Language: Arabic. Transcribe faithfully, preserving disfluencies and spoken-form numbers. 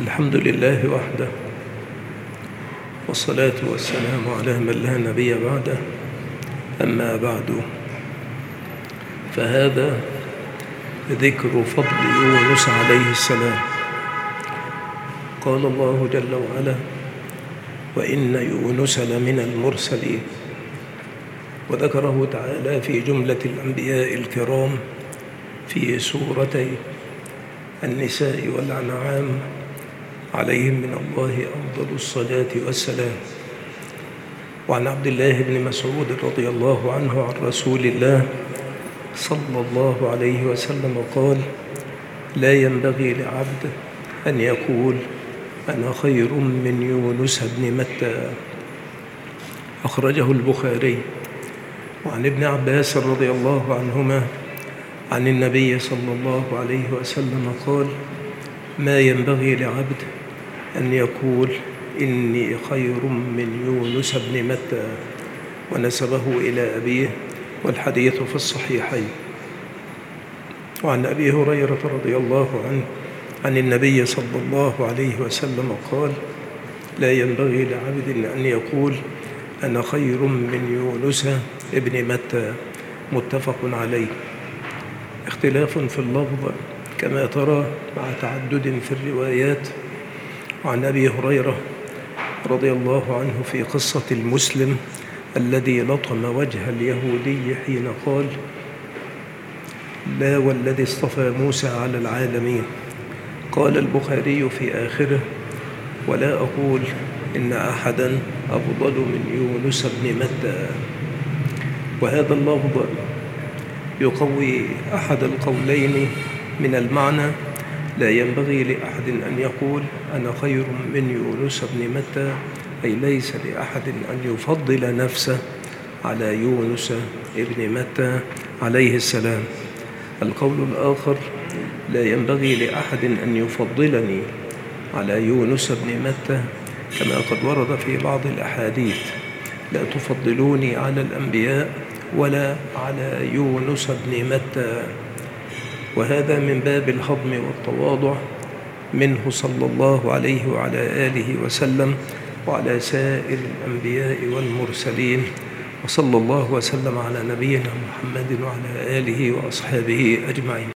الحمد لله وحده، والصلاة والسلام على من لا نبي بعده. أما بعد، فهذا ذكر فضل يونس عليه السلام. قال الله جل وعلا: وإن يونس لمن المرسلين. وذكره تعالى في جملة الأنبياء الكرام في سورتي النساء والأنعام عليهم من الله أفضل الصلاة والسلام. وعن عبد الله بن مسعود رضي الله عنه عن رسول الله صلى الله عليه وسلم قال: لا ينبغي لعبد أن يقول أنا خير من يونس بن متى. أخرجه البخاري. وعن ابن عباس رضي الله عنهما عن النبي صلى الله عليه وسلم قال: ما ينبغي لعبد أن يقول إني خير من يونس بن متى، ونسبه إلى أبيه، والحديث في الصحيحين. وعن أبي هريرة رضي الله عنه عن النبي صلى الله عليه وسلم قال: لا ينبغي لعبد أن يقول أنا خير من يونس بن متى. متفق عليه. اختلاف في اللفظ كما ترى مع تعدد في الروايات. وعن أبي هريرة رضي الله عنه في قصة المسلم الذي لطم وجه اليهودي حين قال: لا والذي اصطفى موسى على العالمين. قال البخاري في آخره: ولا أقول إن أحدا أفضل من يونس بن متى. وهذا اللفظ يقوي أحد القولين من المعنى: لا ينبغي لأحد أن يقول أنا خير من يونس بن متى، أي ليس لأحد أن يفضل نفسه على يونس بن متى عليه السلام. القول الآخر: لا ينبغي لأحد أن يفضلني على يونس بن متى، كما قد ورد في بعض الأحاديث: لا تفضلوني على الأنبياء ولا على يونس بن متى. وهذا من باب الهضم والتواضع منه صلى الله عليه وعلى آله وسلم وعلى سائر الأنبياء والمرسلين. وصلى الله وسلم على نبينا محمد وعلى آله وأصحابه أجمعين.